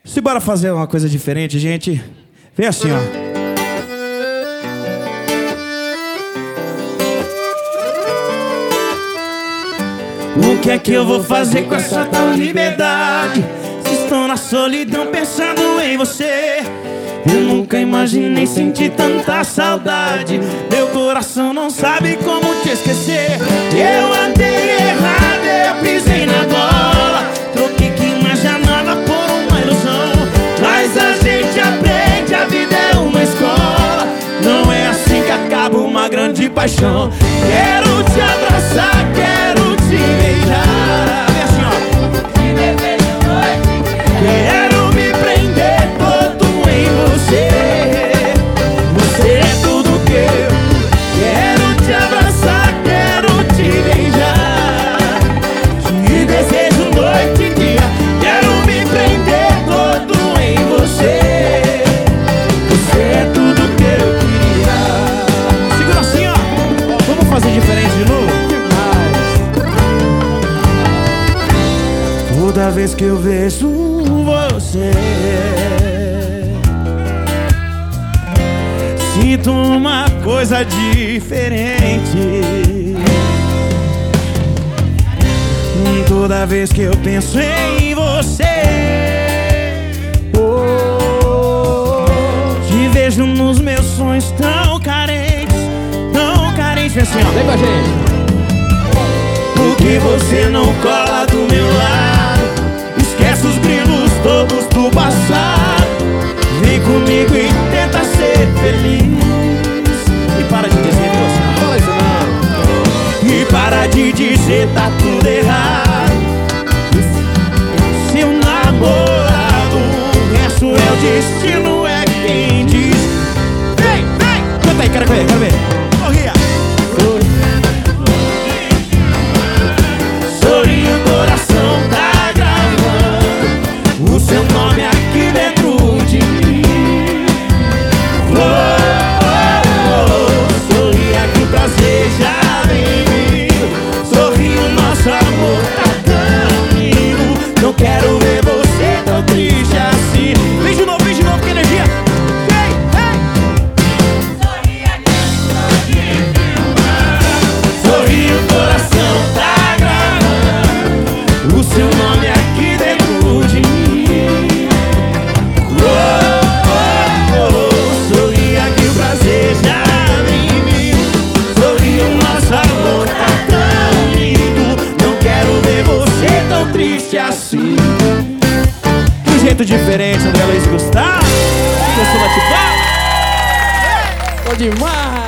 Se bora fazer uma coisa diferente, gente. Vem assim, ó. O que é que eu vou fazer com essa tal liberdade? Se estou na solidão pensando em você. Eu nunca imaginei sentir tanta saudade. Meu coração não sabe como te esquecer. Eu andei errado, eu pisei na bola. Troquei que imaginava por uma ilusão. Mas a gente aprende, a vida é uma escola. Não é assim que acaba uma grande paixão. Quero te abraçar, quero te beijar. Vem assim, ó. Quero me prender todo em você. Você é tudo que eu quero. Te abraçar, quero te beijar. Te desejo noite e dia. Quero me prender todo em você. Você é tudo que eu queria. Segura assim, ó. Vamos fazer diferente de novo? Toda vez que eu vejo você, sinto uma coisa diferente. Toda vez que eu penso em você, te vejo nos meus sonhos tão carentes, tão carentes. Assim, ó. Vem com a gente. Por que você não cola do meu lado? Esquece os grilos todos do passado. Vem comigo e tenta ser feliz. E para de dizer você não fala isso não. E para de dizer tá tudo errado. Seu namorado, o resto é o destino, é quem diz. Vem, vem! Canta aí, quero ver, quero ver. Corria! Sorri, o coração tá gravando o seu nome aqui dentro de mim. Oh, oh, oh. Sorri aqui, o prazer já vem vindo. Sorri, o nosso amor tá tão lindo. Não quero ver você tão triste assim. Vem de novo, que energia. Vem, vem. Sorri aqui, sorri, o coração tá gravando o seu nome aqui dentro de mim. Oh, oh, oh. Sorri aqui, o prazer já vem em mim. Sorri, o nosso amor tá tão lindo. Não quero ver você tão triste assim. De um jeito diferente, André Luiz Gustavo. Gostou do bate-papo? Tô demais.